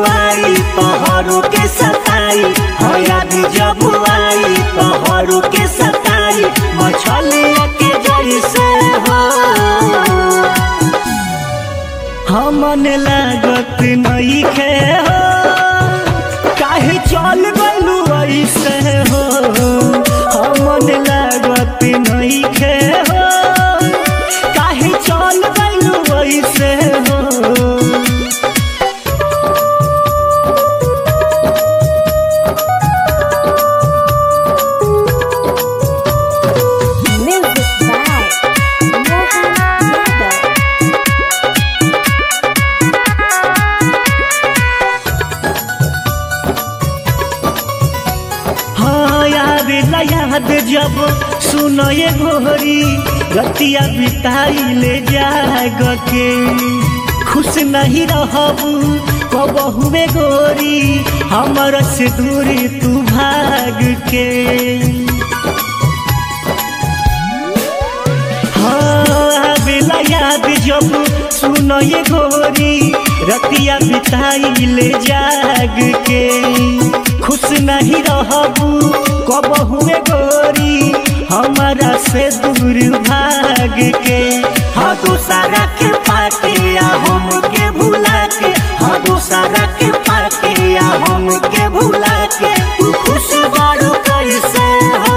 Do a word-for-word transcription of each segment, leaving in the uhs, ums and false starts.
आई पहाड़ों के सताई हो याद जब आई पहाड़ों के सताई मछलिया के जैसे हो हमन लागत नहीं खे हो काहे चल गलू ऐसे हो हमन लागत नहीं खे हो काहे चल गलू ऐसे हो याद जब सुनो ये गोरी रतिया बिताई ले जाग के खुश नहीं रहबू कबहू में गोरी हमर से दूरी तू भाग के हाँ बेला याद जब सुनो ये गोरी रतिया बिताई ले जाग के खुश नहीं रहबू कबहू में गोरी हमारा से दूर भाग के हाँ दूसरा के पाके या हम के भुला के हाँ दूसरा के पाके या हम के भुला के तू खुश बारू कैसे हो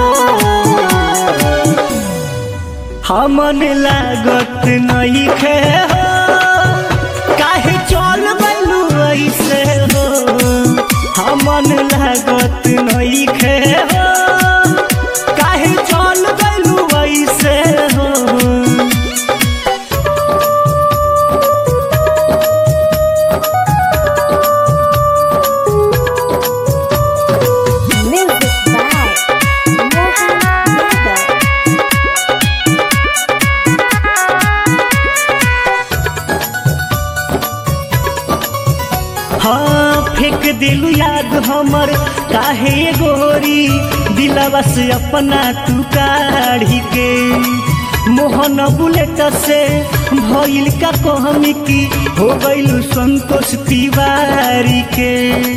हमन लागत नहीं खे हो काहे चल गलू ऐसे हो हमन लागत नहीं खे हो काहे चल गलू ऐसे हो हाँ फेंक दिलू याद हमर काहे गोरी दिलवा से अपना तू काढ़ी के मोहन बुलेट से भइल का कहमी की हो गइलू संतोष तिवारी के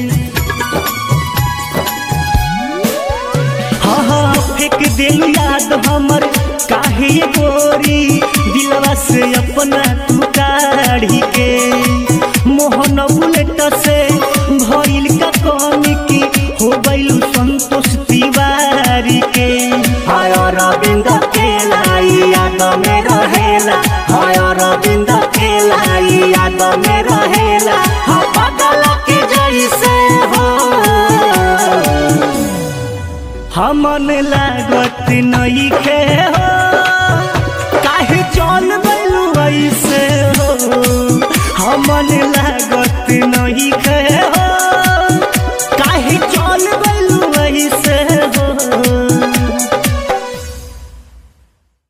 हाँ हाँ फेंक दिलू याद हमर काहे गोरी दिलवा से अपना तू काढ़ी के मोहन बुलेट से भइल का कमी की हो गइलू संतोष तिवारी के हाय अरविंद के लाई याद में रहेला हाय अरविंद के लाई याद में रहेला हाँ पागल के जैसे हो हमन लागत नहीं खे हो काहे चल गलू ऐसे हो हमन लागत